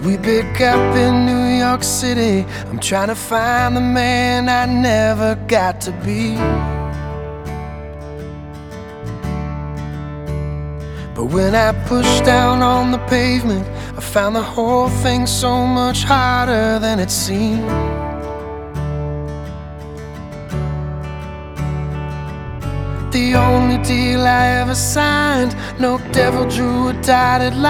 We pick up in New York City. I'm trying to find the man I never got to be. But when I pushed down on the pavement, I found the whole thing so much harder than it seemed. The only deal I ever signed, no devil drew a dotted line.